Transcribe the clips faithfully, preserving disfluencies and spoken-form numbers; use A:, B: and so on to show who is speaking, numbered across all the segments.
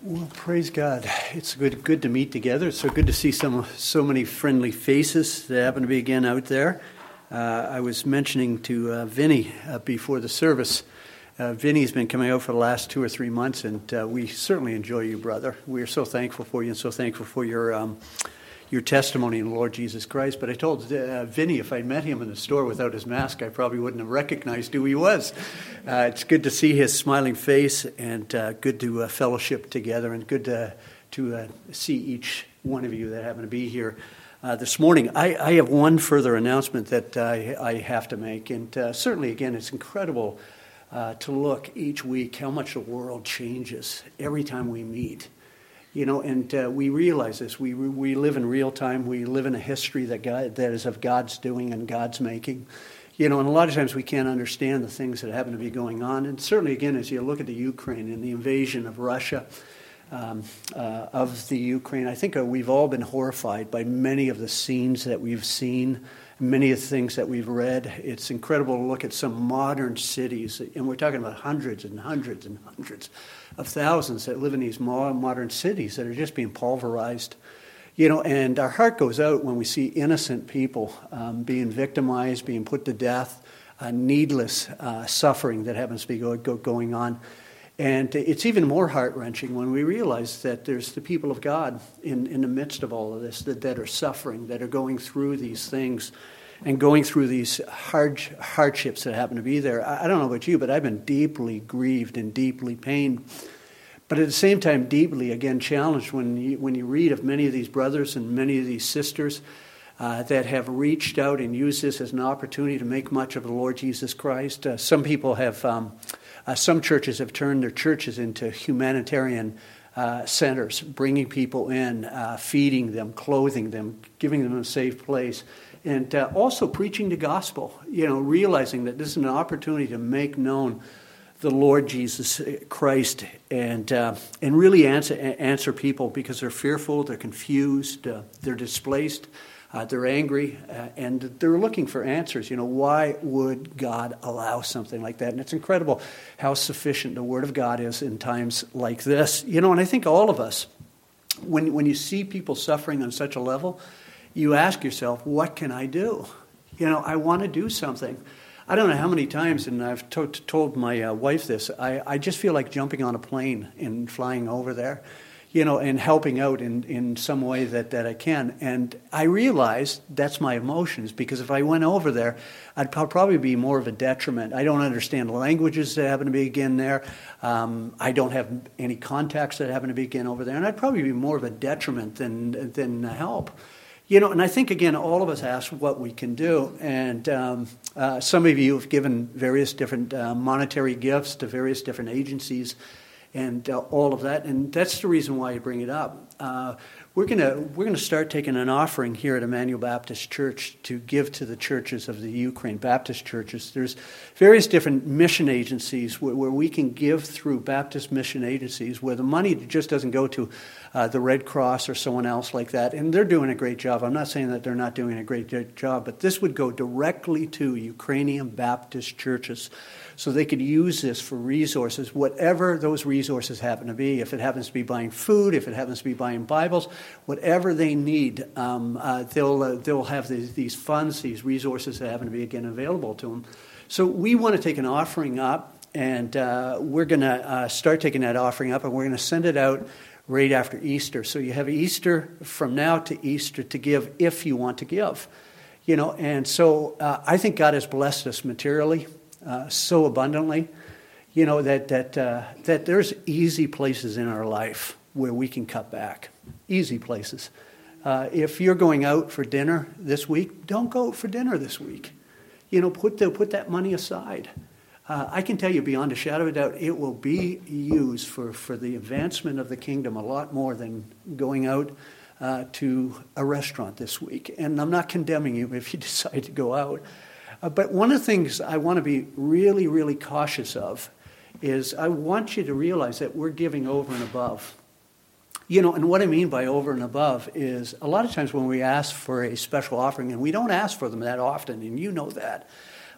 A: Well, praise God. It's good good to meet together. It's so good to see some so many friendly faces that happen to be again out there. Uh, I was mentioning to uh, Vinny uh, before the service, uh, Vinny's been coming out for the last two or three months, and uh, we certainly enjoy you, brother. We are so thankful for you and so thankful for your um, your testimony in the Lord Jesus Christ. But I told uh, Vinny if I met him in the store without his mask, I probably wouldn't have recognized who he was. Uh, it's good to see his smiling face, and uh, good to uh, fellowship together, and good to, to uh, see each one of you that happen to be here uh, this morning. I, I have one further announcement that I, I have to make, and uh, certainly, again, it's incredible uh, to look each week how much the world changes every time we meet. You know, and uh, we realize this. We we live in real time. We live in a history that God, that is of God's doing and God's making. You know, and a lot of times we can't understand the things that happen to be going on. And certainly, again, as you look at the Ukraine and the invasion of Russia, um, uh, of the Ukraine, I think uh, we've all been horrified by many of the scenes that we've seen, many of the things that we've read. It's incredible to look at some modern cities, and we're talking about hundreds and hundreds and hundreds of thousands that live in these modern cities that are just being pulverized. You know, and our heart goes out when we see innocent people um, being victimized, being put to death, uh, needless uh, suffering that happens to be go, go, going on. And it's even more heart-wrenching when we realize that there's the people of God in, in the midst of all of this that, that are suffering, that are going through these things and going through these hard, hardships that happen to be there. I, I don't know about you, but I've been deeply grieved and deeply pained. But at the same time, deeply, again, challenged when you, when you read of many of these brothers and many of these sisters uh, that have reached out and used this as an opportunity to make much of the Lord Jesus Christ. Uh, some people have, um, uh, some churches have turned their churches into humanitarian uh, centers, bringing people in, uh, feeding them, clothing them, giving them a safe place, and uh, also preaching the gospel, you know, realizing that this is an opportunity to make known the Lord Jesus Christ, and uh, and really answer answer people because they're fearful, they're confused, uh, they're displaced, uh, they're angry, uh, and they're looking for answers. You know, why would God allow something like that? And it's incredible how sufficient the Word of God is in times like this. You know, and I think all of us, when when you see people suffering on such a level, you ask yourself, what can I do? You know, I want to do something. I don't know how many times, and I've to- told my uh, wife this, I, I just feel like jumping on a plane and flying over there, you know, and helping out in, in some way that, that I can. And I realize that's my emotions, because if I went over there, I'd probably be more of a detriment. I don't understand the languages that happen to begin there. Um, I don't have any contacts that happen to begin over there. And I'd probably be more of a detriment than than help. You know, and I think, again, all of us ask what we can do. And um, uh, some of you have given various different uh, monetary gifts to various different agencies and uh, all of that. And that's the reason why I bring it up. Uh, we're going to we're going to start taking an offering here at Emmanuel Baptist Church to give to the churches of the Ukraine, Baptist churches. There's various different mission agencies where, where we can give through Baptist mission agencies where the money just doesn't go to uh, the Red Cross or someone else like that. And they're doing a great job. I'm not saying that they're not doing a great job, but this would go directly to Ukrainian Baptist churches so they could use this for resources, whatever those resources happen to be. If it happens to be buying food, if it happens to be buying Bibles, whatever they need, um, uh, they'll uh, they'll have these, these funds, these resources that happen to be, again, available to them. So we want to take an offering up, and uh, we're going to uh, start taking that offering up, and we're going to send it out right after Easter. So you have Easter from now to Easter to give if you want to give. You know, and so uh, I think God has blessed us materially uh, so abundantly, you know, that that uh, that there's easy places in our life where we can cut back. Easy places. Uh, if you're going out for dinner this week, don't go out for dinner this week. You know, put the, put that money aside. Uh, I can tell you beyond a shadow of a doubt, it will be used for, for the advancement of the kingdom a lot more than going out uh, to a restaurant this week. And I'm not condemning you if you decide to go out. Uh, but one of the things I want to be really, really cautious of is I want you to realize that we're giving over and above. You know, and what I mean by over and above is a lot of times when we ask for a special offering, and we don't ask for them that often, and you know that.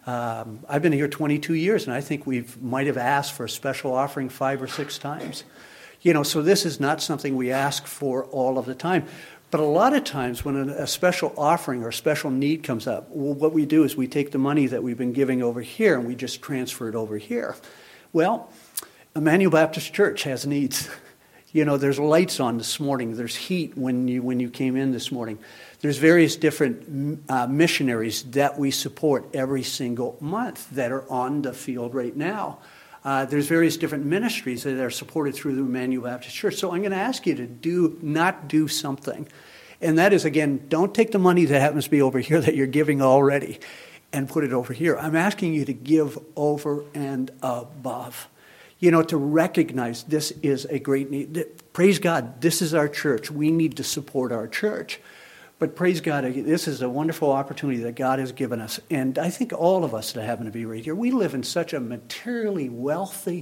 A: Um, I've been here twenty-two years, and I think we might have asked for a special offering five or six times. You know, so this is not something we ask for all of the time. But a lot of times when a, a special offering or a special need comes up, well, what we do is we take the money that we've been giving over here and we just transfer it over here. Well, Emmanuel Baptist Church has needs. You know, there's lights on this morning. There's heat when you when you came in this morning. There's various different uh, missionaries that we support every single month that are on the field right now. Uh, there's various different ministries that are supported through the Emmanuel Baptist Church. So I'm going to ask you to do not do something. And that is, again, don't take the money that happens to be over here that you're giving already and put it over here. I'm asking you to give over and above. You know, to recognize this is a great need. Praise God, this is our church. We need to support our church. But praise God, this is a wonderful opportunity that God has given us. And I think all of us that happen to be right here, we live in such a materially wealthy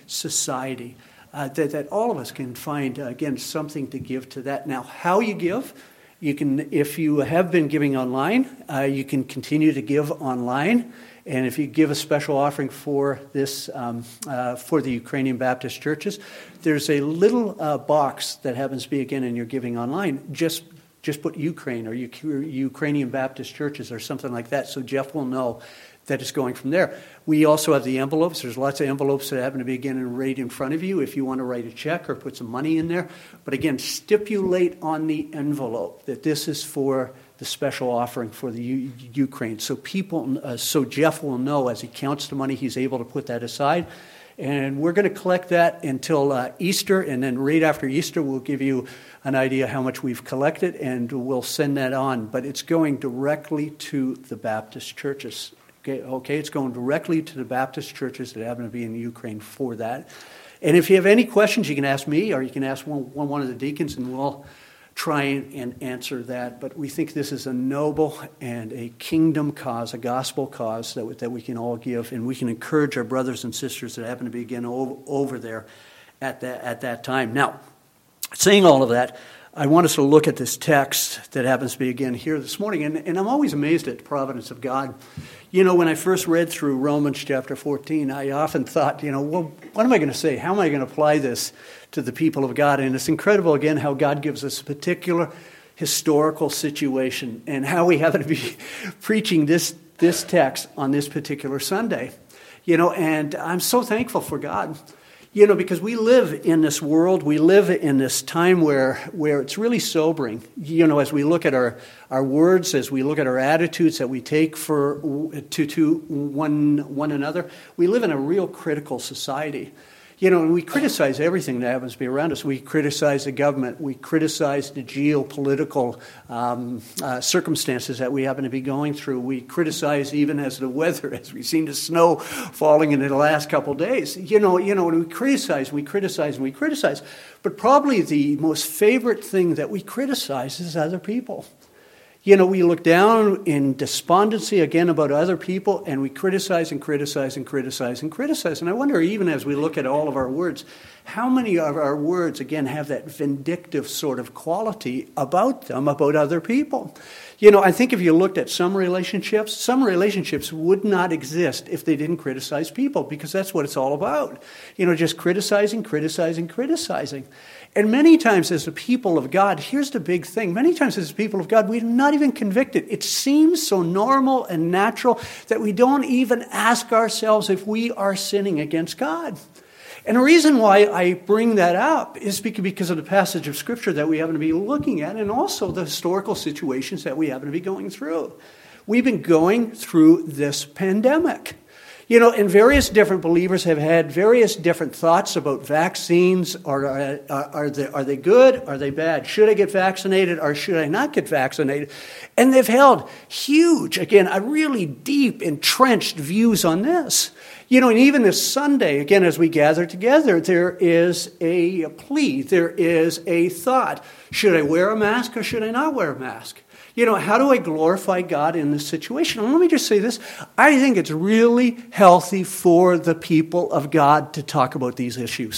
A: society uh, that, that all of us can find, uh, again, something to give to that. Now, how you give, you can, if you have been giving online, uh, you can continue to give online. And if you give a special offering for this, um, uh, for the Ukrainian Baptist churches, there's a little uh, box that happens to be, again, in your giving online. Just Just put Ukraine or Ukrainian Baptist churches or something like that, so Jeff will know that it's going from there. We also have the envelopes. There's lots of envelopes that happen to be, again, right in front of you if you want to write a check or put some money in there. But again, stipulate on the envelope that this is for the special offering for the U- Ukraine. So people, uh, so Jeff will know as he counts the money, he's able to put that aside. And we're going to collect that until uh, Easter, and then right after Easter, we'll give you an idea how much we've collected, and we'll send that on. But it's going directly to the Baptist churches. Okay, okay, it's going directly to the Baptist churches that happen to be in Ukraine for that. And if you have any questions, you can ask me, or you can ask one, one of the deacons, and we'll try and answer that. But we think this is a noble and a kingdom cause, a gospel cause that we, that we can all give, and we can encourage our brothers and sisters that happen to be, again, over, over there at that, at that time. Now, saying all of that, I want us to look at this text that happens to be, again, here this morning. And, and I'm always amazed at the providence of God. You know, when I first read through Romans chapter fourteen, I often thought, you know, well, what am I going to say? How am I going to apply this to the people of God? And it's incredible, again, how God gives us a particular historical situation and how we happen to be preaching this, this text on this particular Sunday. You know, and I'm so thankful for God. You know, because we live in this world, we live in this time where where it's really sobering. You know, as we look at our, our words, as we look at our attitudes that we take for to to one one another, we live in a real critical society. You know, and we criticize everything that happens to be around us. We criticize the government. We criticize the geopolitical um, uh, circumstances that we happen to be going through. We criticize even as the weather, as we've seen the snow falling in the last couple of days. You know, you know, when we criticize, we criticize, and we criticize. But probably the most favorite thing that we criticize is other people. You know, we look down in despondency again about other people, and we criticize and criticize and criticize and criticize. And I wonder, even as we look at all of our words, how many of our words, again, have that vindictive sort of quality about them, about other people? You know, I think if you looked at some relationships, some relationships would not exist if they didn't criticize people, because that's what it's all about. You know, just criticizing, criticizing, criticizing. And many times as the people of God, here's the big thing. Many times as the people of God, we're not even convicted. It seems so normal and natural that we don't even ask ourselves if we are sinning against God. And the reason why I bring that up is because of the passage of Scripture that we happen to be looking at, and also the historical situations that we happen to be going through. We've been going through this pandemic. You know, and various different believers have had various different thoughts about vaccines. Are, are, are, they, are they good? Are they bad? Should I get vaccinated or should I not get vaccinated? And they've held huge, again, a really deep, entrenched views on this. You know, and even this Sunday, again, as we gather together, there is a plea, there is a thought. Should I wear a mask or should I not wear a mask? You know, how do I glorify God in this situation? And let me just say this. I think it's really healthy for the people of God to talk about these issues.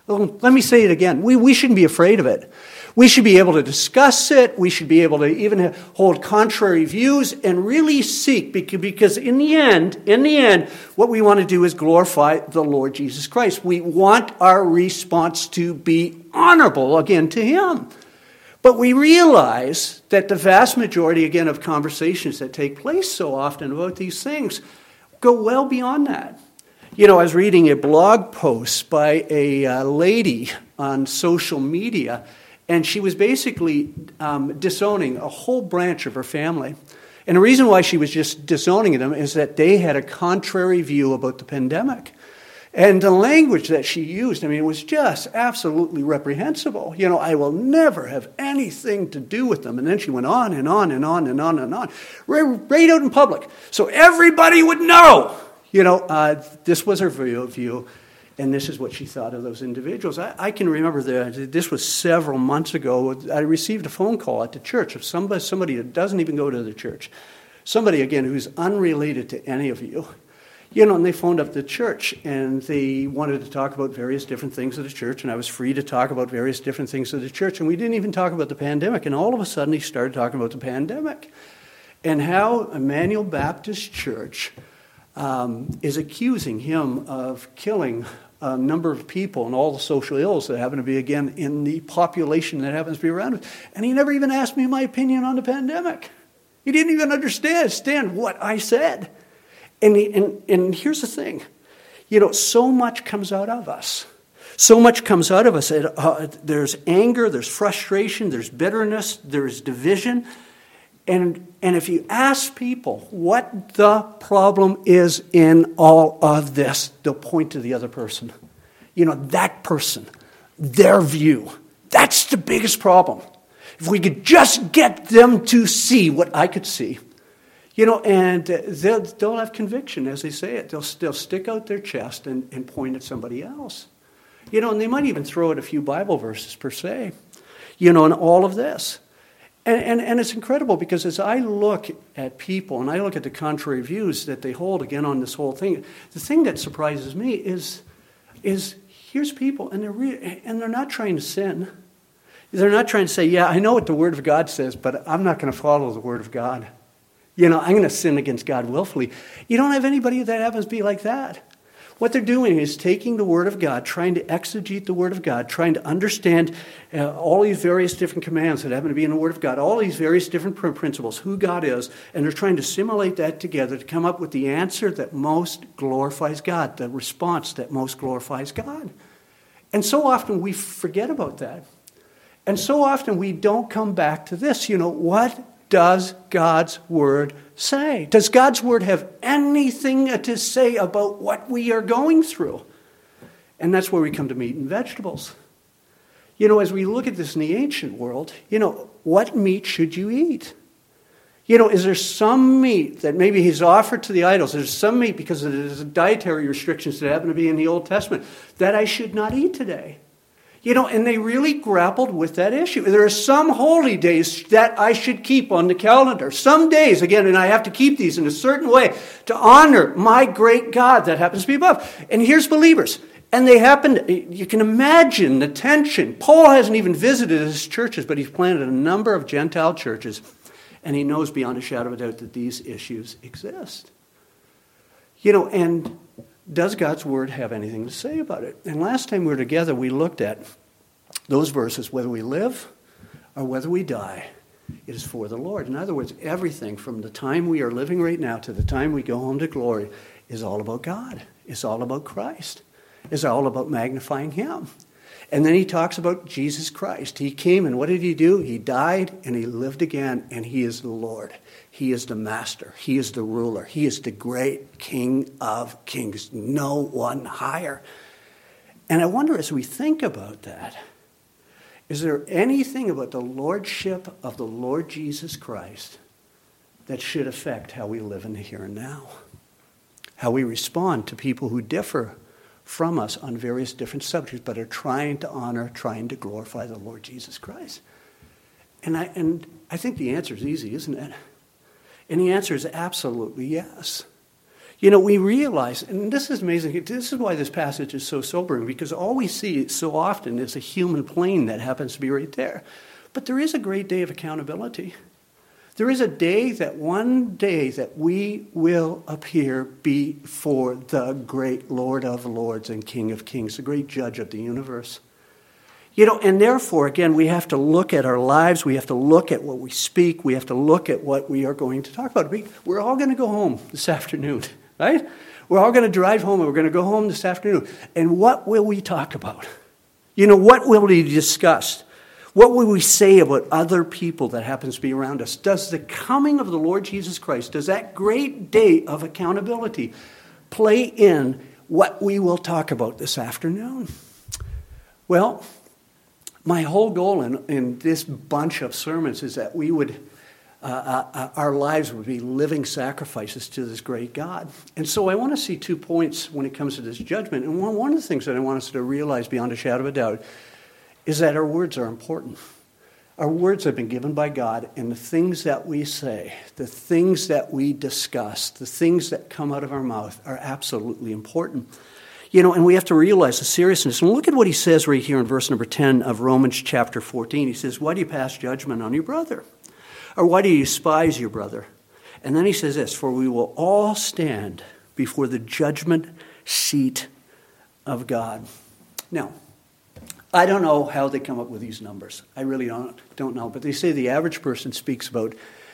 A: Well, let me say it again. We, we shouldn't be afraid of it. We should be able to discuss it. We should be able to even hold contrary views and really seek, because in the end, in the end, what we want to do is glorify the Lord Jesus Christ. We want our response to be honorable, again, to Him. But we realize that the vast majority, again, of conversations that take place so often about these things go well beyond that. You know, I was reading a blog post by a uh, lady on social media, and she was basically um, disowning a whole branch of her family. And the reason why she was just disowning them is that they had a contrary view about the pandemic. And the language that she used, I mean, it was just absolutely reprehensible. You know, I will never have anything to do with them. And then she went on and on and on and on and on, right, right out in public. So everybody would know, you know, uh, this was her view, view, and this is what she thought of those individuals. I, I can remember that this was several months ago. I received a phone call at the church of somebody, somebody that doesn't even go to the church. Somebody, again, who's unrelated to any of you. You know, and they phoned up the church, and they wanted to talk about various different things at the church, and I was free to talk about various different things at the church, and we didn't even talk about the pandemic, and all of a sudden he started talking about the pandemic and how Emmanuel Baptist Church um, is accusing him of killing a number of people and all the social ills that happen to be, again, in the population that happens to be around us. And he never even asked me my opinion on the pandemic. He didn't even understand, understand what I said. And, he, and and here's the thing, you know, so much comes out of us. So much comes out of us. It, uh, there's anger, there's frustration, there's bitterness, there's division. And, and if you ask people what the problem is in all of this, they'll point to the other person. You know, that person, their view. That's the biggest problem. If we could just get them to see what I could see. You know, and they'll, they'll have conviction as they say it. They'll, they'll stick out their chest and, and point at somebody else. You know, and they might even throw out a few Bible verses per se. You know, and all of this. And, and, and it's incredible because as I look at people and I look at the contrary views that they hold, again, on this whole thing, the thing that surprises me is, is here's people, and they're, re- and they're not trying to sin. They're not trying to say, yeah, I know what the Word of God says, but I'm not going to follow the Word of God. You know, I'm going to sin against God willfully. You don't have anybody that happens to be like that. What they're doing is taking the Word of God, trying to exegete the Word of God, trying to understand uh, all these various different commands that happen to be in the Word of God, all these various different principles, who God is, and they're trying to assimilate that together to come up with the answer that most glorifies God, the response that most glorifies God. And so often we forget about that. And so often we don't come back to this. You know, what does God's Word say? Does God's Word have anything to say about what we are going through? And that's where we come to meat and vegetables. You know, as we look at this in the ancient world, you know, what meat should you eat? You know, is there some meat that maybe he's offered to the idols? Is there some meat because of the dietary restrictions that happen to be in the Old Testament that I should not eat today? You know, and they really grappled with that issue. There are some holy days that I should keep on the calendar. Some days, again, and I have to keep these in a certain way to honor my great God that happens to be above. And here's believers. And they happen, you can imagine the tension. Paul hasn't even visited his churches, but he's planted a number of Gentile churches. And he knows beyond a shadow of a doubt that these issues exist. You know, and does God's Word have anything to say about it? And last time we were together, we looked at those verses, whether we live or whether we die, it is for the Lord. In other words, everything from the time we are living right now to the time we go home to glory is all about God. It's all about Christ. It's all about magnifying Him. And then he talks about Jesus Christ. He came, and what did he do? He died, and he lived again, and he is the Lord. He is the master. He is the ruler. He is the great King of kings. No one higher. And I wonder, as we think about that, is there anything about the lordship of the Lord Jesus Christ that should affect how we live in the here and now? How we respond to people who differ from us on various different subjects, but are trying to honor, trying to glorify the Lord Jesus Christ? And I and I think the answer is easy, isn't it? And the answer is absolutely yes. You know, we realize, and this is amazing, this is why this passage is so sobering, because all we see so often is a human plane that happens to be right there. But there is a great day of accountability. There is a day that one day that we will appear before the great Lord of Lords and King of Kings, the great judge of the universe. You know, and therefore, again, we have to look at our lives. We have to look at what we speak. We have to look at what we are going to talk about. We're all going to go home this afternoon, right? We're all going to drive home, and we're going to go home this afternoon. And what will we talk about? You know, what will we discuss? What will we say about other people that happens to be around us? Does the coming of the Lord Jesus Christ, does that great day of accountability play in what we will talk about this afternoon? Well, my whole goal in, in this bunch of sermons is that we would, uh, uh, our lives would be living sacrifices to this great God. And so I want to see two points when it comes to this judgment. And one, one of the things that I want us to realize beyond a shadow of a doubt is that our words are important. Our words have been given by God, and the things that we say, the things that we discuss, the things that come out of our mouth are absolutely important. You know, and we have to realize the seriousness. And look at what he says right here in verse number ten of Romans chapter fourteen. He says, why do you pass judgment on your brother? Or why do you despise your brother? And then he says this, for we will all stand before the judgment seat of God. Now, I don't know how they come up with these numbers. I really don't, don't know. But they say the average person speaks about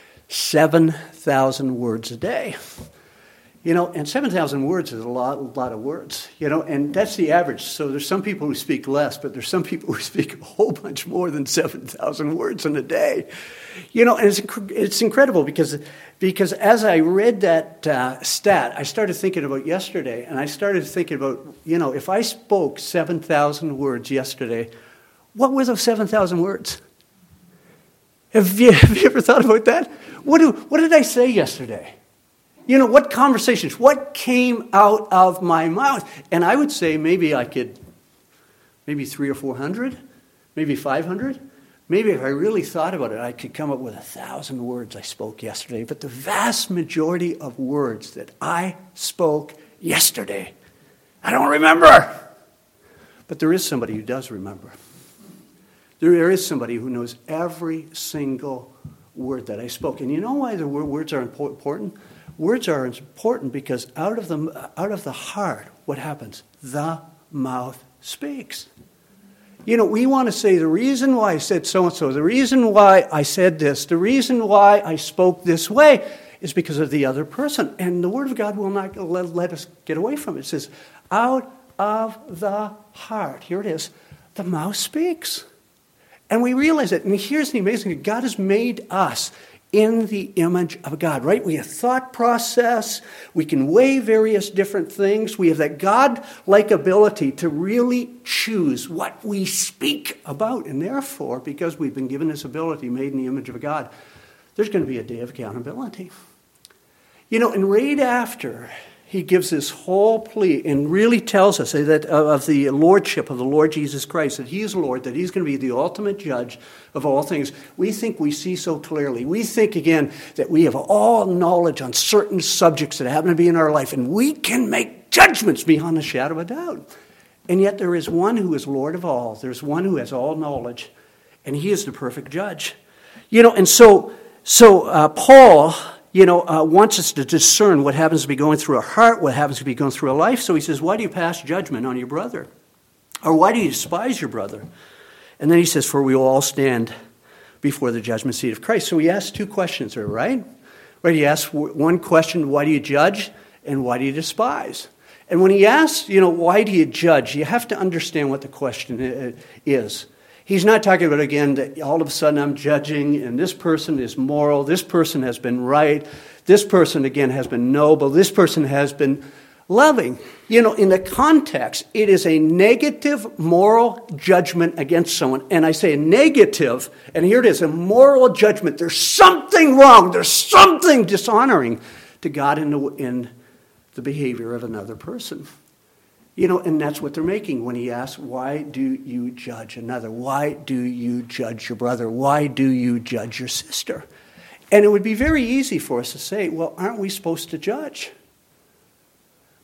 A: seven thousand words a day. You know, and seven thousand words is a lot, a lot of words, you know, and that's the average. So there's some people who speak less, but there's some people who speak a whole bunch more than seven thousand words in a day. You know, and it's, it's incredible because, because as I read that uh, stat, I started thinking about yesterday, and I started thinking about, you know, if I spoke seven thousand words yesterday, what were those seven thousand words? Have you, have you ever thought about that? What, do, what did I say yesterday? You know, what conversations, what came out of my mouth? And I would say maybe I could, maybe three or four hundred, maybe five hundred. Maybe if I really thought about it, I could come up with a thousand words I spoke yesterday. But the vast majority of words that I spoke yesterday, I don't remember. But there is somebody who does remember. There is somebody who knows every single word that I spoke. And you know why the words are important? Words are important because out of the out of the heart, what happens? The mouth speaks. You know, we want to say the reason why I said so-and-so, the reason why I said this, the reason why I spoke this way is because of the other person. And the Word of God will not let, let us get away from it. It says, out of the heart, here it is, the mouth speaks. And we realize it. And here's the amazing thing. God has made us in the image of God, right? We have thought process. We can weigh various different things. We have that God-like ability to really choose what we speak about. And therefore, because we've been given this ability, made in the image of God, there's going to be a day of accountability. You know, and right after he gives this whole plea and really tells us that of the lordship of the Lord Jesus Christ, that he is Lord, that he's going to be the ultimate judge of all things. We think we see so clearly. We think, again, that we have all knowledge on certain subjects that happen to be in our life, and we can make judgments beyond a shadow of a doubt. And yet there is one who is Lord of all. There's one who has all knowledge, and he is the perfect judge. You know, and so, so uh, Paul... you know, uh, wants us to discern what happens to be going through a heart, what happens to be going through a life. So he says, why do you pass judgment on your brother? Or why do you despise your brother? And then he says, for we will all stand before the judgment seat of Christ. So he asks two questions there, right? Right, he asks one question, why do you judge? And why do you despise? And when he asks, you know, why do you judge? You have to understand what the question is. He's not talking about, again, that all of a sudden I'm judging and this person is moral, this person has been right, this person, again, has been noble, this person has been loving. You know, in the context, it is a negative moral judgment against someone. And I say negative, and here it is, a moral judgment. There's something wrong, there's something dishonoring to God in the, in the behavior of another person. You know, and that's what they're making when he asks, why do you judge another? Why do you judge your brother? Why do you judge your sister? And it would be very easy for us to say, well, aren't we supposed to judge?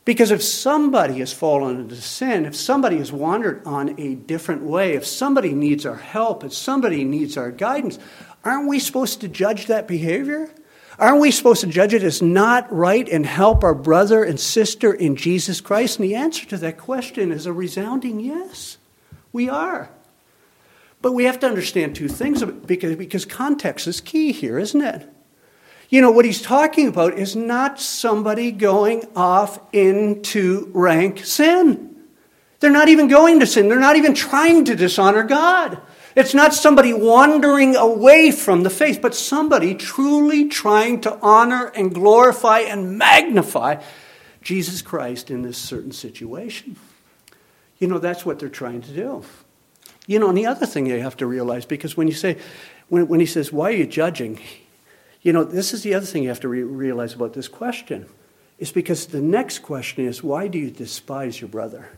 A: Because if somebody has fallen into sin, if somebody has wandered on a different way, if somebody needs our help, if somebody needs our guidance, aren't we supposed to judge that behavior? Aren't we supposed to judge it as not right and help our brother and sister in Jesus Christ? And the answer to that question is a resounding yes. We are. But we have to understand two things because, because context is key here, isn't it? You know, what he's talking about is not somebody going off into rank sin. They're not even going to sin. They're not even trying to dishonor God. It's not somebody wandering away from the faith, but somebody truly trying to honor and glorify and magnify Jesus Christ in this certain situation. You know, that's what they're trying to do. You know, and the other thing you have to realize, because when you say, when, when he says, why are you judging? You know, this is the other thing you have to re- realize about this question. Is because the next question is, why do you despise your brother?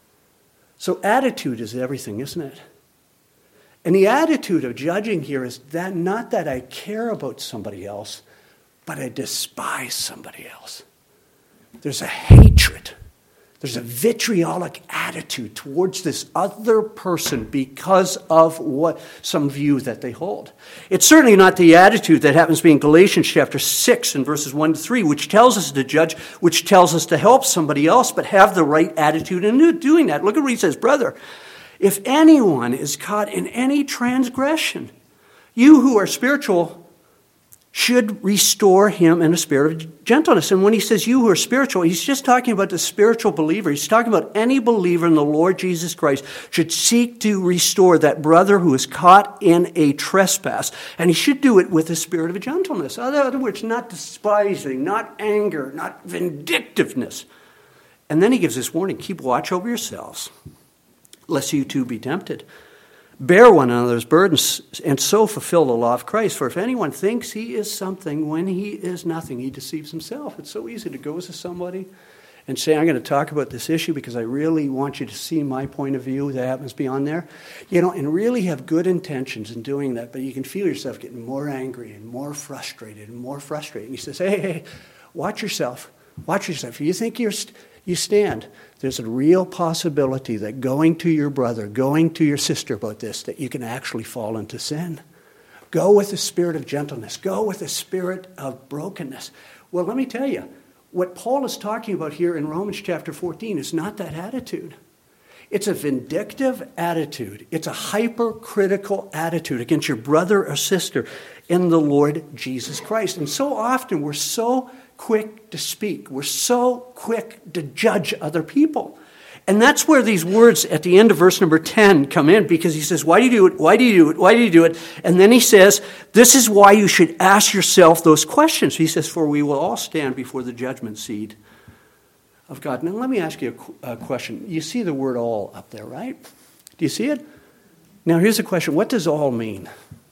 A: So attitude is everything, isn't it? And the attitude of judging here is that not that I care about somebody else, but I despise somebody else. There's a hatred. There's a vitriolic attitude towards this other person because of what some view that they hold. It's certainly not the attitude that happens to be in Galatians chapter six and verses one to three, which tells us to judge, which tells us to help somebody else, but have the right attitude in doing that. Look at what he says, brother. If anyone is caught in any transgression, you who are spiritual should restore him in a spirit of gentleness. And when he says you who are spiritual, he's just talking about the spiritual believer. He's talking about any believer in the Lord Jesus Christ should seek to restore that brother who is caught in a trespass. And he should do it with a spirit of gentleness. In other words, not despising, not anger, not vindictiveness. And then he gives this warning, keep watch over yourselves, lest you too be tempted. Bear one another's burdens and so fulfill the law of Christ. For if anyone thinks he is something when he is nothing, he deceives himself. It's so easy to go to somebody and say, I'm going to talk about this issue because I really want you to see my point of view that happens beyond there. You know, and really have good intentions in doing that, but you can feel yourself getting more angry and more frustrated and more frustrated. And he says, hey, hey, watch yourself. Watch yourself. If you think you're... St- You stand. There's a real possibility that going to your brother, going to your sister about this, that you can actually fall into sin. Go with a spirit of gentleness. Go with a spirit of brokenness. Well, let me tell you, what Paul is talking about here in Romans chapter fourteen is not that attitude. It's a vindictive attitude. It's a hypercritical attitude against your brother or sister in the Lord Jesus Christ. And so often we're so quick to speak. We're so quick to judge other people. And that's where these words at the end of verse number ten come in, because he says, why do you do it? Why do you do it? Why do you do it? And then he says, this is why you should ask yourself those questions. He says, for we will all stand before the judgment seat of God. Now, let me ask you a, a question. You see the word all up there, right? Do you see it? Now, here's the question. What does all mean?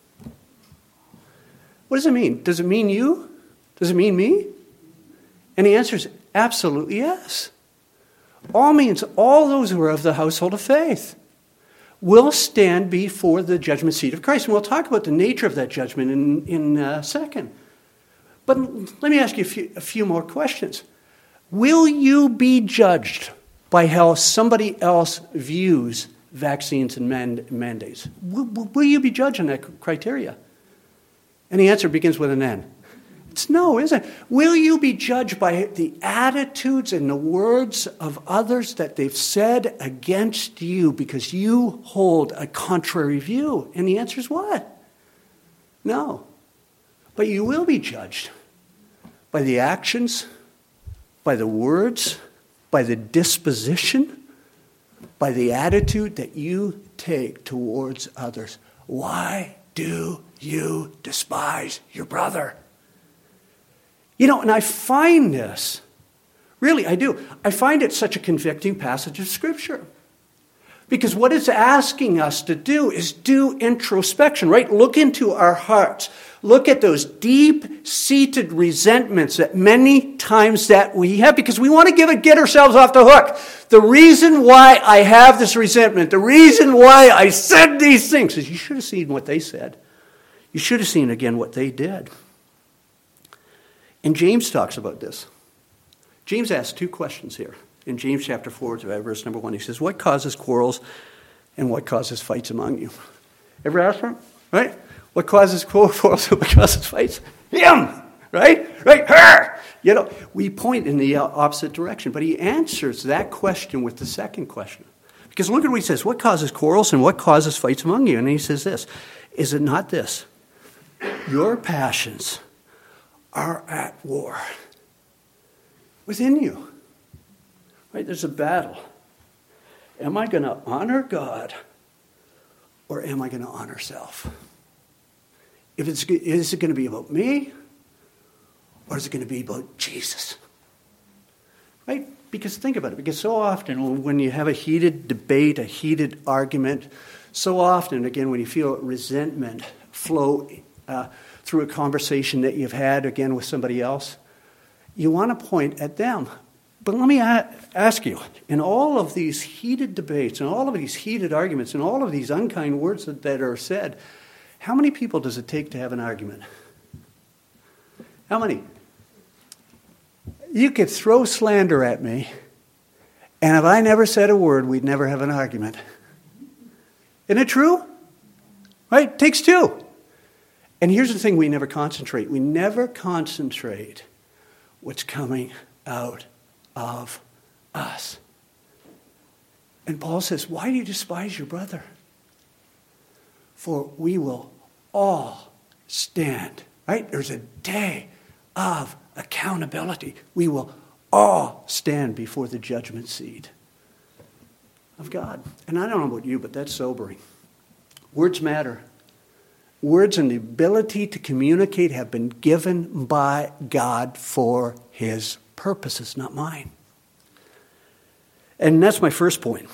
A: What does it mean? Does it mean you? Does it mean me? And the answer is absolutely yes. All means all those who are of the household of faith will stand before the judgment seat of Christ. And we'll talk about the nature of that judgment in, in a second. But let me ask you a few, a few more questions. Will you be judged by how somebody else views vaccines and mand- mandates? Will, will you be judged on that criteria? And the answer begins with an N. It's no, isn't it? Will you be judged by the attitudes and the words of others that they've said against you because you hold a contrary view? And the answer is what? No. But you will be judged by the actions, by the words, by the disposition, by the attitude that you take towards others. Why do you despise your brother? You know, and I find this, really I do, I find it such a convicting passage of Scripture. Because what it's asking us to do is do introspection, right? Look into our hearts. Look at those deep-seated resentments that many times that we have, because we want to give it, get ourselves off the hook. The reason why I have this resentment, the reason why I said these things, is you should have seen what they said. You should have seen, again, what they did. And James talks about this. James asks two questions here. In James chapter four, verse number one, he says, what causes quarrels and what causes fights among you? Ever asked him? Right? What causes quarrels and what causes fights? Him! Right? Right? Her! You know, we point in the opposite direction, but he answers that question with the second question. Because look at what he says. What causes quarrels and what causes fights among you? And he says this. Is it not this? Your passions are at war within you. Right? There's a battle. Am I going to honor God or am I going to honor self? If it's, is it going to be about me or is it going to be about Jesus? Right? Because think about it. Because so often when you have a heated debate, a heated argument, so often, again, when you feel resentment flow uh, through a conversation that you've had, again, with somebody else, you want to point at them. But let me a- ask you, in all of these heated debates, and all of these heated arguments, and all of these unkind words that, that are said, how many people does it take to have an argument? How many? You could throw slander at me, and if I never said a word, we'd never have an argument. Isn't it true? Right? It takes two. And here's the thing we never concentrate. We never concentrate what's coming out of us. And Paul says, why do you despise your brother? For we will all stand. Right? There's a day of accountability. We will all stand before the judgment seat of God. And I don't know about you, but that's sobering. Words matter. Words and the ability to communicate have been given by God for his purposes, not mine. And that's my first point.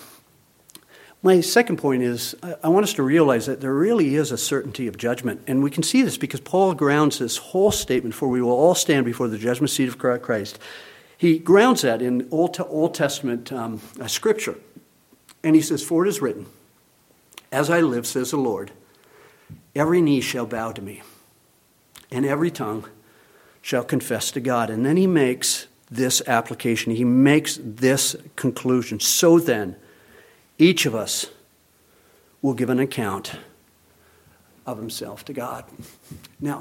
A: My second point is I want us to realize that there really is a certainty of judgment. And we can see this because Paul grounds this whole statement, for we will all stand before the judgment seat of Christ. He grounds that in Old, Old Testament um, scripture. And he says, for it is written, as I live, says the Lord, every knee shall bow to me, and every tongue shall confess to God. And then he makes this application. He makes this conclusion. So then, each of us will give an account of himself to God. Now,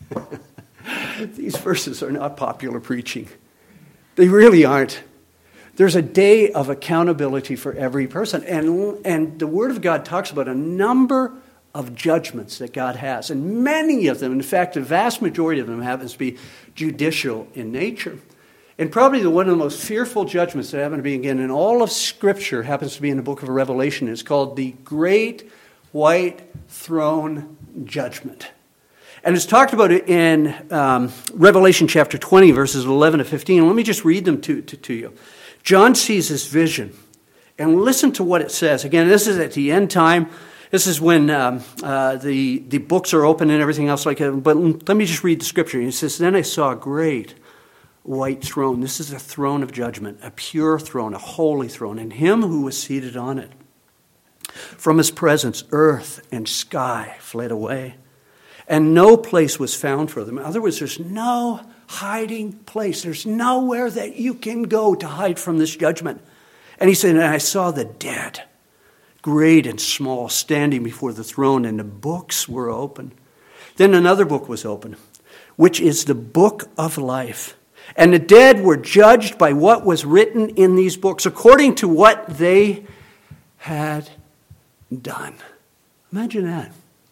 A: these verses are not popular preaching. They really aren't. There's a day of accountability for every person. And, and the Word of God talks about a number of judgments that God has. And many of them, in fact, the vast majority of them happens to be judicial in nature. And probably the one of the most fearful judgments that happen to be, again, in all of Scripture happens to be in the book of Revelation. It's called the Great White Throne Judgment. And it's talked about it in um, Revelation chapter twenty, verses eleven to fifteen. Let me just read them to, to, to you. John sees this vision. And listen to what it says. Again, this is at the end time. This is when um, uh, the, the books are open and everything else like that. But let me just read the scripture. It says, then I saw a great white throne. This is a throne of judgment, a pure throne, a holy throne, and him who was seated on it. From his presence, earth and sky fled away, and no place was found for them. In other words, there's no hiding place. There's nowhere that you can go to hide from this judgment. And he said, and I saw the dead, great and small, standing before the throne, and the books were open. Then another book was open, which is the book of life. And the dead were judged by what was written in these books, according to what they had done. Imagine that.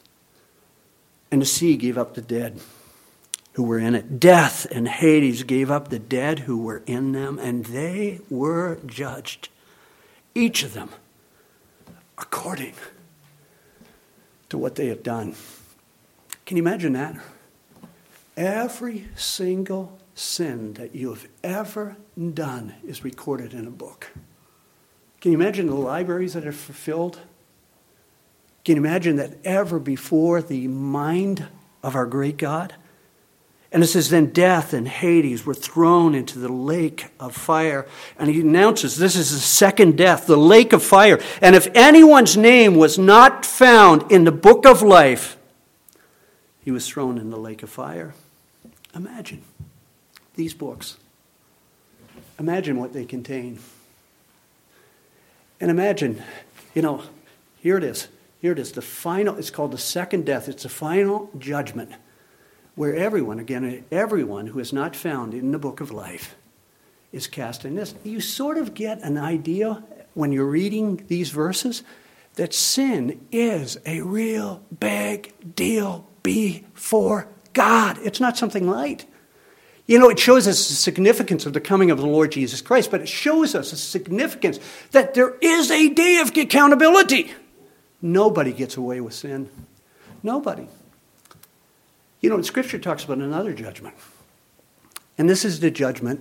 A: And the sea gave up the dead who were in it. Death and Hades gave up the dead who were in them, and they were judged, each of them, according to what they have done. Can you imagine that? Every single sin that you have ever done is recorded in a book. Can you imagine the libraries that are fulfilled? Can you imagine that ever before the mind of our great God? And it says, then death and Hades were thrown into the lake of fire. And he announces this is the second death, the lake of fire. And if anyone's name was not found in the book of life, he was thrown in the lake of fire. Imagine these books. imagine what they contain. And imagine, you know, here it is. Here it is. The final, it's called the second death. It's the final judgment where everyone, again, everyone who is not found in the book of life is cast in this. You sort of get an idea when you're reading these verses that sin is a real big deal before God. It's not something light. You know, it shows us the significance of the coming of the Lord Jesus Christ, but it shows us the significance that there is a day of accountability. Nobody gets away with sin. Nobody. You know, Scripture talks about another judgment. And this is the judgment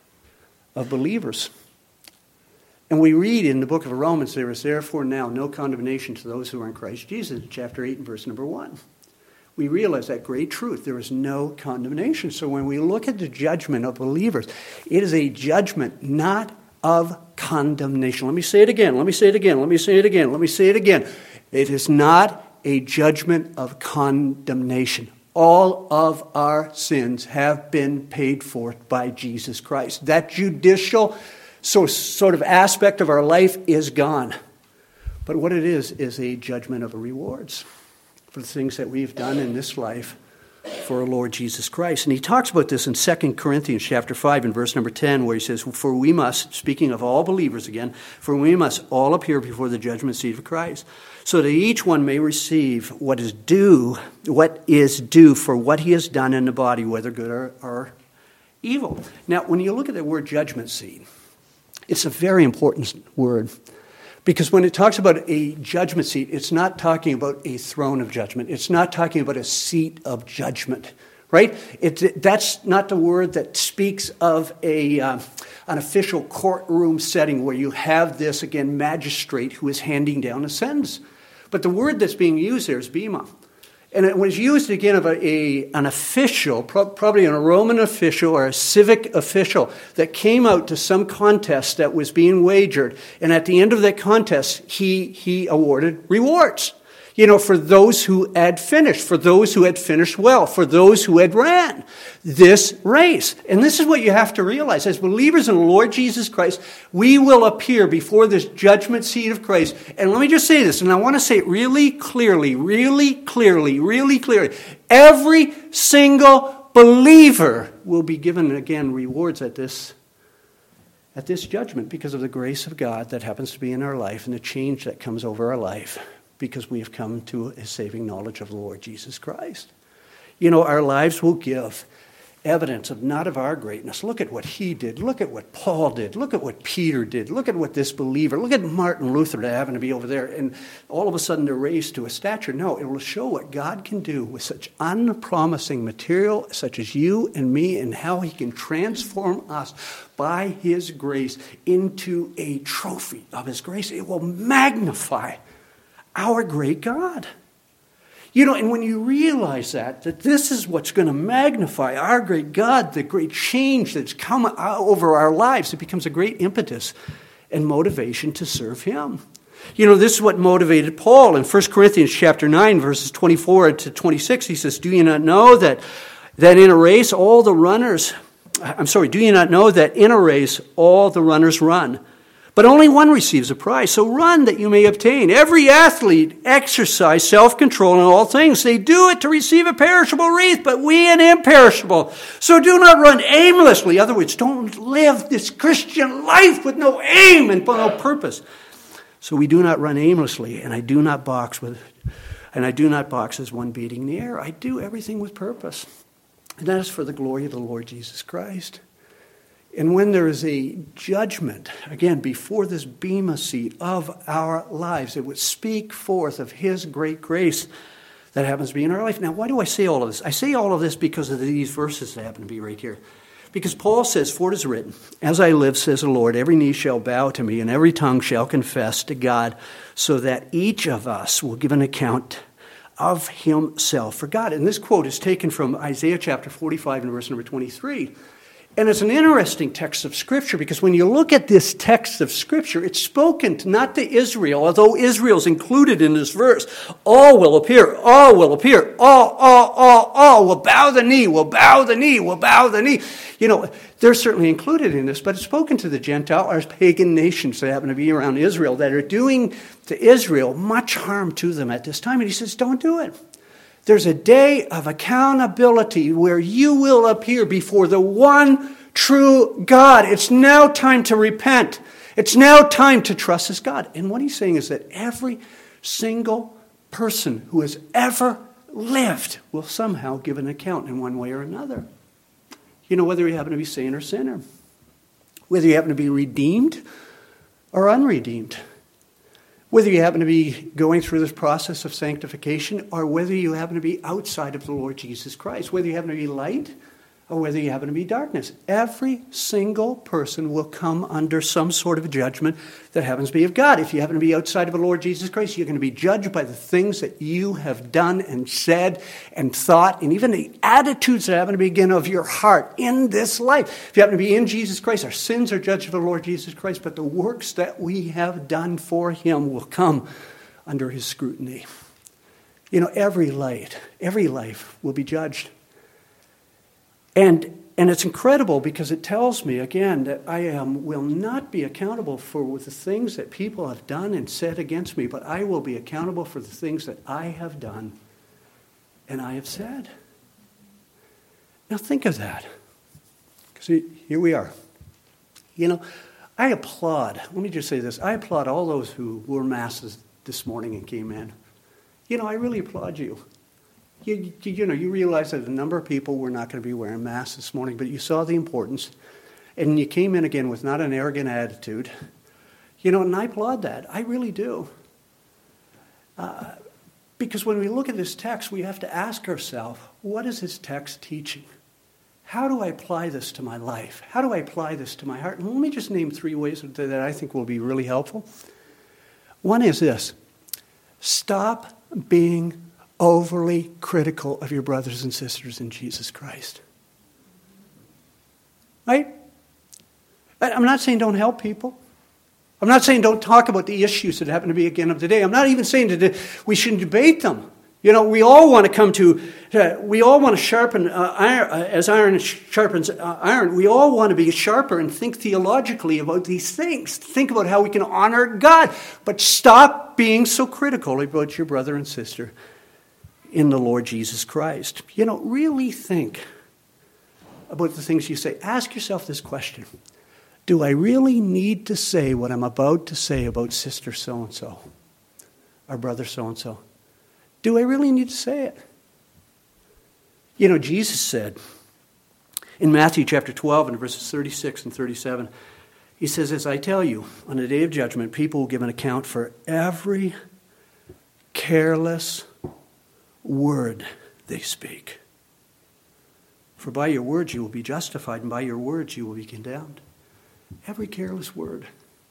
A: of believers. And we read in the book of Romans, there is therefore now no condemnation to those who are in Christ Jesus, chapter eight and verse number one. We realize that great truth. There is no condemnation. So when we look at the judgment of believers, it is a judgment not of condemnation. Let me say it again. Let me say it again. Let me say it again. Let me say it again. It is not a judgment of condemnation. All of our sins have been paid for by Jesus Christ. That judicial so, sort of aspect of our life is gone. But what it is, is a judgment of rewards for the things that we've done in this life for our Lord Jesus Christ. And he talks about this in Second Corinthians chapter five and verse number ten, where he says, for we must, speaking of all believers again, for we must all appear before the judgment seat of Christ, so that each one may receive what is due, what is due for what he has done in the body, whether good or, or evil. Now, when you look at the word judgment seat, it's a very important word. Because when it talks about a judgment seat, it's not talking about a throne of judgment. It's not talking about a seat of judgment, right? It, that's not the word that speaks of a uh, an official courtroom setting where you have this, again, magistrate who is handing down a sentence. But the word that's being used there is bema. And it was used, again, of a, a, an official, pro- probably a Roman official or a civic official that came out to some contest that was being wagered. And at the end of that contest, he, he awarded rewards. You know, for those who had finished, for those who had finished well, for those who had ran this race. And this is what you have to realize. As believers in the Lord Jesus Christ, we will appear before this judgment seat of Christ. And let me just say this, and I want to say it really clearly, really clearly, really clearly. Every single believer will be given, again, rewards at this, at this judgment because of the grace of God that happens to be in our life and the change that comes over our life, because we have come to a saving knowledge of the Lord Jesus Christ. You know, our lives will give evidence of not of our greatness. Look at what he did. Look at what Paul did. Look at what Peter did. Look at what this believer, look at Martin Luther that happened to be over there, and all of a sudden they're raised to a stature. No, it will show what God can do with such unpromising material such as you and me, and how he can transform us by his grace into a trophy of his grace. It will magnify our great God. You know, and when you realize that, that this is what's going to magnify our great God, the great change that's come over our lives, it becomes a great impetus and motivation to serve him. You know, this is what motivated Paul in First Corinthians chapter nine, verses twenty-four to twenty-six. He says, do you not know that, that in a race all the runners, I'm sorry, do you not know that in a race all the runners run, but only one receives a prize? So run that you may obtain. Every athlete exercise self-control in all things. They do it to receive a perishable wreath, but we an imperishable. So do not run aimlessly. In other words, don't live this Christian life with no aim and no purpose. So we do not run aimlessly, and I do not box with, and I do not box as one beating the air. I do everything with purpose, and that is for the glory of the Lord Jesus Christ. And when there is a judgment, again, before this bema seat of our lives, it would speak forth of his great grace that happens to be in our life. Now, why do I say all of this? I say all of this because of these verses that happen to be right here. Because Paul says, for it is written, as I live, says the Lord, every knee shall bow to me, and every tongue shall confess to God, so that each of us will give an account of himself for God. And this quote is taken from Isaiah chapter forty-five and verse number twenty-three. And it's an interesting text of Scripture because when you look at this text of Scripture, it's spoken to, not to Israel, although Israel's included in this verse. All will appear, all will appear, all, all, all, all will bow the knee, will bow the knee, will bow the knee. You know, they're certainly included in this, but it's spoken to the Gentile or pagan nations that happen to be around Israel that are doing to Israel much harm to them at this time. And he says, don't do it. There's a day of accountability where you will appear before the one true God. It's now time to repent. It's now time to trust as God. And what he's saying is that every single person who has ever lived will somehow give an account in one way or another. You know, whether you happen to be saint or sinner, whether you happen to be redeemed or unredeemed, whether you happen to be going through this process of sanctification or whether you happen to be outside of the Lord Jesus Christ, whether you happen to be light or whether you happen to be darkness. Every single person will come under some sort of judgment that happens to be of God. If you happen to be outside of the Lord Jesus Christ, you're going to be judged by the things that you have done and said and thought, and even the attitudes that happen to begin of your heart in this life. If you happen to be in Jesus Christ, our sins are judged of the Lord Jesus Christ, but the works that we have done for him will come under his scrutiny. You know, every light, every life will be judged. And and it's incredible because it tells me, again, that I um, will not be accountable for the things that people have done and said against me, but I will be accountable for the things that I have done and I have said. Now think of that. Because here we are. You know, I applaud, let me just say this, I applaud all those who wore masks this morning and came in. You know, I really applaud you. You, you, you know, you realize that a number of people were not going to be wearing masks this morning, but you saw the importance, and you came in again with not an arrogant attitude. You know, and I applaud that. I really do. Uh, because when we look at this text, we have to ask ourselves, what is this text teaching? How do I apply this to my life? How do I apply this to my heart? And let me just name three ways that I think will be really helpful. One is this: stop being overly critical of your brothers and sisters in Jesus Christ. Right? I'm not saying don't help people. I'm not saying don't talk about the issues that happen to be again of the day. I'm not even saying that we shouldn't debate them. You know, we all want to come to, uh, we all want to sharpen, uh, iron, uh, as iron sharpens uh, iron, we all want to be sharper and think theologically about these things. Think about how we can honor God. But stop being so critical about your brother and sister in the Lord Jesus Christ. You know, really think about the things you say. Ask yourself this question: do I really need to say what I'm about to say about sister so-and-so or brother so-and-so? Do I really need to say it? You know, Jesus said in Matthew chapter twelve and verses thirty-six and thirty-seven, he says, as I tell you, on the day of judgment, people will give an account for every careless word they speak. For by your words you will be justified, and by your words you will be condemned. Every careless word.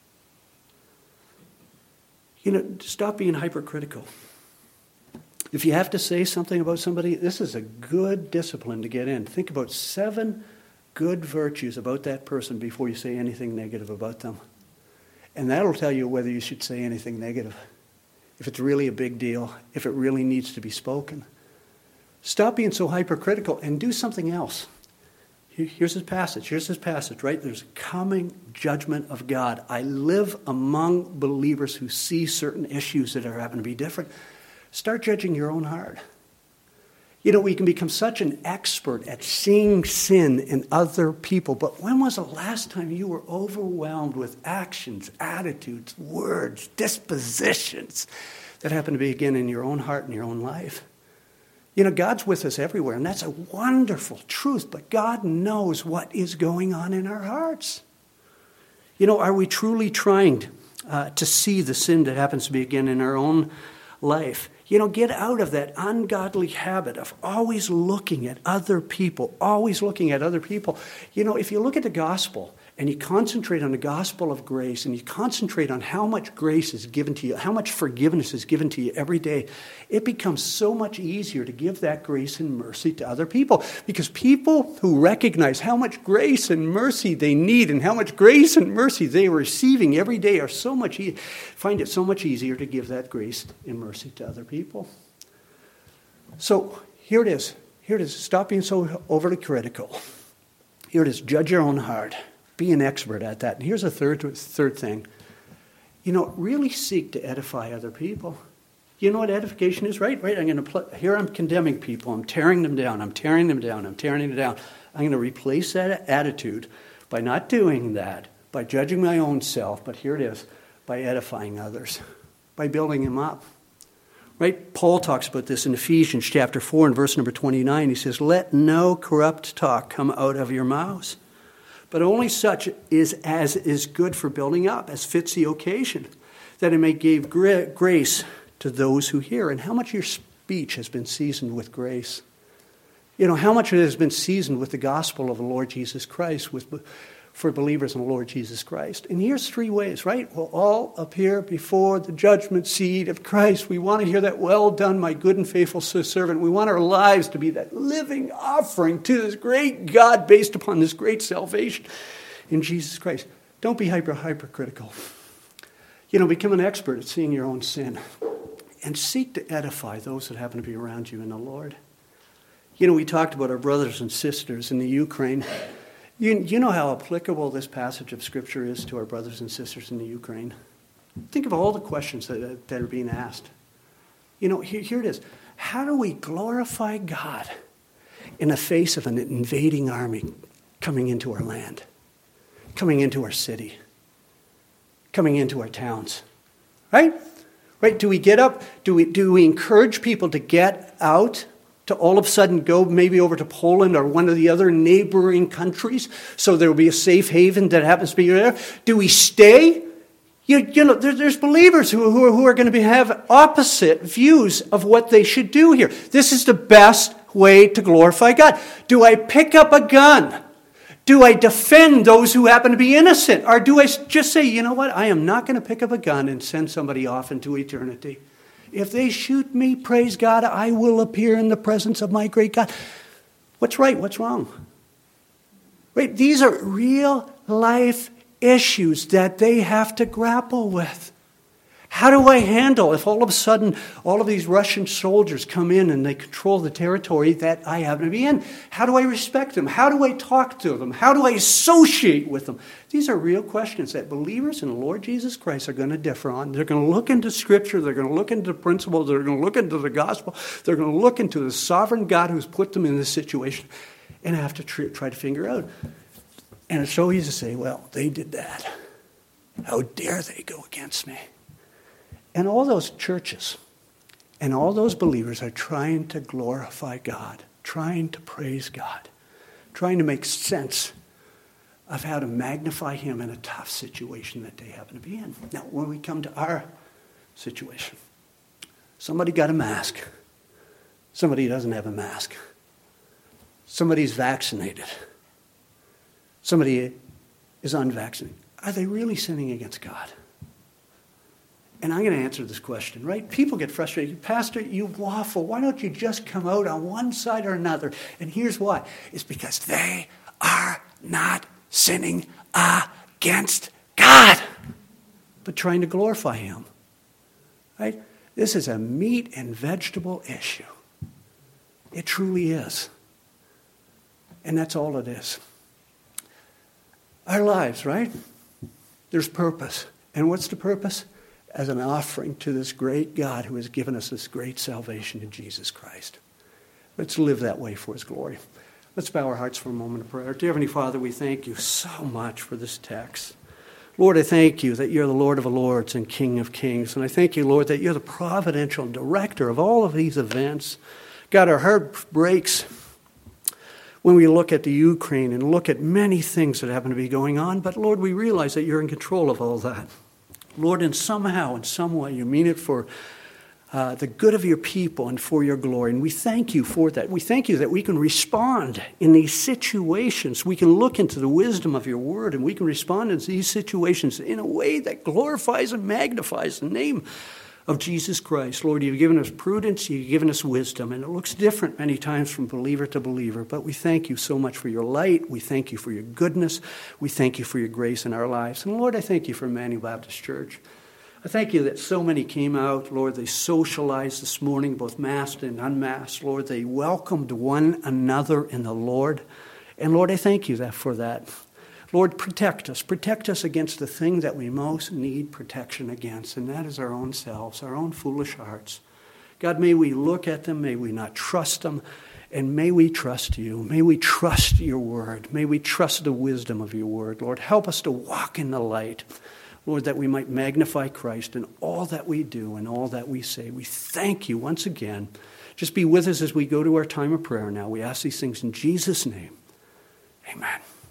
A: You know, stop being hypercritical. If you have to say something about somebody, this is a good discipline to get in. Think about seven good virtues about that person before you say anything negative about them. And that'll tell you whether you should say anything negative. If it's really a big deal, if it really needs to be spoken. Stop being so hypercritical and do something else. Here's this passage. Here's this passage, right? There's a coming judgment of God. I live among believers who see certain issues that are happen to be different. Start judging your own heart. You know, we can become such an expert at seeing sin in other people, but when was the last time you were overwhelmed with actions, attitudes, words, dispositions that happen to be, again, in your own heart and your own life? You know, God's with us everywhere, and that's a wonderful truth, but God knows what is going on in our hearts. You know, are we truly trying uh, to see the sin that happens to be, again, in our own life? You know, get out of that ungodly habit of always looking at other people, always looking at other people. You know, if you look at the gospel and you concentrate on the gospel of grace, and you concentrate on how much grace is given to you, how much forgiveness is given to you every day, it becomes so much easier to give that grace and mercy to other people. Because people who recognize how much grace and mercy they need and how much grace and mercy they are receiving every day are so much e- find it so much easier to give that grace and mercy to other people. So here it is. Here it is. Stop being so overly critical. Here it is. Judge your own heart. Be an expert at that. And here's a third third thing. You know, really seek to edify other people. You know what edification is, right? Right. I'm going to pl- here. I'm condemning people. I'm tearing them down. I'm tearing them down. I'm tearing them down. I'm going to replace that attitude by not doing that, by judging my own self. But here it is, by edifying others, by building them up. Right? Paul talks about this in Ephesians chapter four and verse number twenty-nine. He says, "Let no corrupt talk come out of your mouths, but only such is as is good for building up, as fits the occasion, that it may give gra- grace to those who hear." And how much of your speech has been seasoned with grace? You know, how much of it has been seasoned with the gospel of the Lord Jesus Christ, with for believers in the Lord Jesus Christ. And here's three ways, right? We'll all appear before the judgment seat of Christ. We want to hear that, "Well done, my good and faithful servant." We want our lives to be that living offering to this great God based upon this great salvation in Jesus Christ. Don't be hyper, hypercritical. You know, become an expert at seeing your own sin and seek to edify those that happen to be around you in the Lord. You know, we talked about our brothers and sisters in the Ukraine. You, you know how applicable this passage of Scripture is to our brothers and sisters in the Ukraine. Think of all the questions that, that are being asked. You know, here, here it is. How do we glorify God in the face of an invading army coming into our land, coming into our city, coming into our towns? Right? Right? Do we get up? Do we, do we encourage people to get out, to all of a sudden go maybe over to Poland or one of the other neighboring countries so there will be a safe haven that happens to be there? Do we stay? You, you know, there, there's believers who, who, are, who are going to be, have opposite views of what they should do here. This is the best way to glorify God. Do I pick up a gun? Do I defend those who happen to be innocent? Or do I just say, you know what, I am not going to pick up a gun and send somebody off into eternity. If they shoot me, praise God, I will appear in the presence of my great God. What's right? What's wrong? Right? These are real life issues that they have to grapple with. How do I handle if all of a sudden all of these Russian soldiers come in and they control the territory that I happen to be in? How do I respect them? How do I talk to them? How do I associate with them? These are real questions that believers in the Lord Jesus Christ are going to differ on. They're going to look into Scripture. They're going to look into principles. They're going to look into the gospel. They're going to look into the sovereign God who's put them in this situation and have to tr- try to figure out. And it's so easy to say, well, they did that. How dare they go against me? And all those churches and all those believers are trying to glorify God, trying to praise God, trying to make sense of how to magnify Him in a tough situation that they happen to be in. Now, when we come to our situation, somebody got a mask. Somebody doesn't have a mask. Somebody's vaccinated. Somebody is unvaccinated. Are they really sinning against God? And I'm going to answer this question, right? People get frustrated. Pastor, you waffle. Why don't you just come out on one side or another? And here's why. It's because they are not sinning against God, but trying to glorify Him. Right? This is a meat and vegetable issue. It truly is. And that's all it is. Our lives, right? There's purpose. And what's the purpose? As an offering to this great God who has given us this great salvation in Jesus Christ. Let's live that way for His glory. Let's bow our hearts for a moment of prayer. Dear Heavenly Father, we thank You so much for this text. Lord, I thank You that You're the Lord of Lords and King of Kings. And I thank You, Lord, that You're the providential director of all of these events. God, our heart breaks when we look at the Ukraine and look at many things that happen to be going on. But Lord, we realize that You're in control of all that. Lord, and somehow, in some way, You mean it for uh, the good of your people and for your glory. And we thank you for that. We thank you that we can respond in these situations. We can look into the wisdom of your word, and we can respond in these situations in a way that glorifies and magnifies the name of Jesus Christ. Lord, you've given us prudence, you've given us wisdom, and it looks different many times from believer to believer, but we thank you so much for your light. We thank you for your goodness. We thank you for your grace in our lives. And Lord, I thank you for Emmanuel Baptist Church. I thank you that so many came out. Lord, they socialized this morning, both masked and unmasked. Lord, they welcomed one another in the Lord. And Lord, I thank you that for that. Lord, protect us. Protect us against the thing that we most need protection against, and that is our own selves, our own foolish hearts. God, may we look at them, may we not trust them, and may we trust you. May we trust your word. May we trust the wisdom of your word. Lord, help us to walk in the light. Lord, that we might magnify Christ in all that we do and all that we say. We thank you once again. Just be with us as we go to our time of prayer now. We ask these things in Jesus' name. Amen.